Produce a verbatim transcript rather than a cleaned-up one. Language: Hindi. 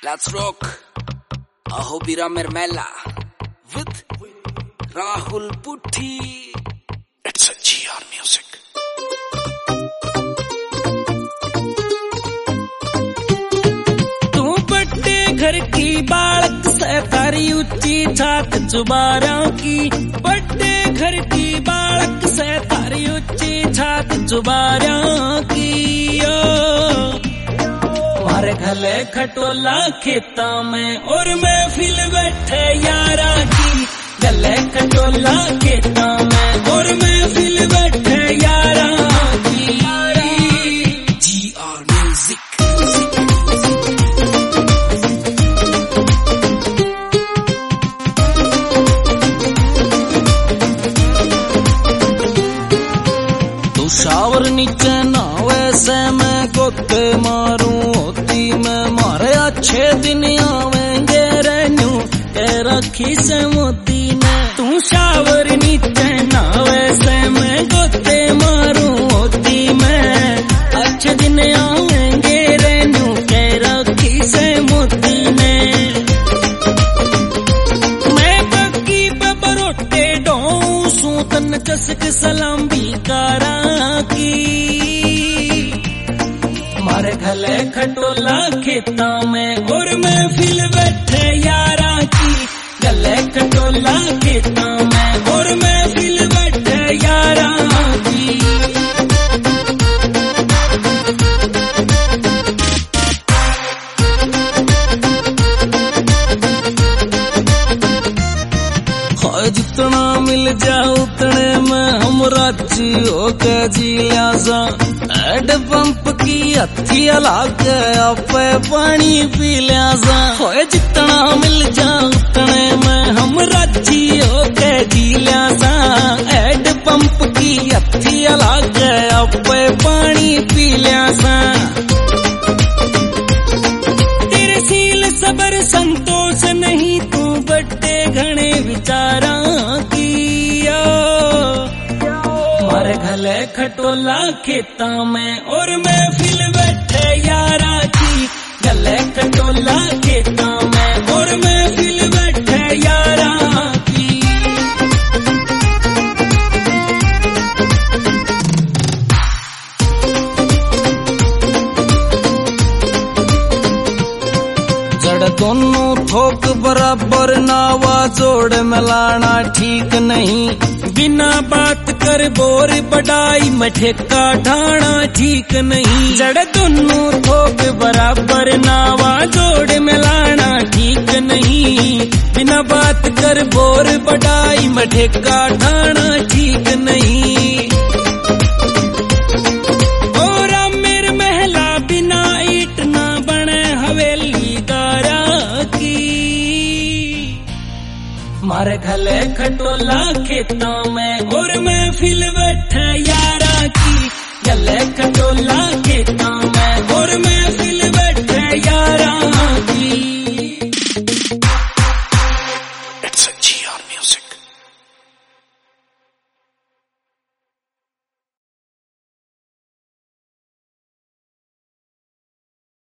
Let's rock. Aho Bira Mermela with Rahul Putti. It's a G R music. तू बड़े घर की बालक से तारी ऊंची छात जुबारा की, बड़े घर की बालक से तारी ऊंची छात जुबारा की। मारे घले खटोला खेता में और महफिल बैठे यारा की, गले खटोला खेता में और महफिल बैठे यारा की। G R music. तू शावर नीचे ना वैसे मैं गोते मारूं होती मैं, मारे अच्छे दिन आवेंगे रेनू के रखी से मोती ने। तू शावर नीचे ना वैसे मैं गोते मारूं होती मैं, अच्छे दिन आवेंगे रेनू के रखी से मोती ने। मैं बक्की पे बरोटे डों सूतन चसक सलाम भी करा की। मारे घले खटोला खेता में और महफिल बैठे यारा की, गले खटोला खेता में और महफिल बैठे यारा की। जितना मिल जा उतने में हम राजी होके जी लिया। हेड पंप की हथी अलग आपे पानी पी लिया। जितना मिल जा उतने में हम राजी होके जी लिया। हेड पंप की हथी अलग आपे पानी पी लिया। तेरे सील सबर संतोष नहीं तू बड़े घने विचारा की। मारे घले खटोला खेता में और महफिल बैठे यारा की, गले खटोला खेता में और महफिल बैठे यारा की। जड़ दोनों थोक बराबर नावा जोड़ मिलाना ठीक नहीं, बिना बात कर बोर बढ़ाई मठेका ढाना ठीक नहीं। जड़ दोनों थोक बराबर नावा जोड़ मिलाना ठीक नहीं, बिना बात कर बोर बढ़ाई मठेका ढाना ठीक नहीं। और मेर महला बिना ईट ना बने हवेली दारा की। मारे घले खटोला खेता में और महफिल बैठे यारा की, गले खटोला खेता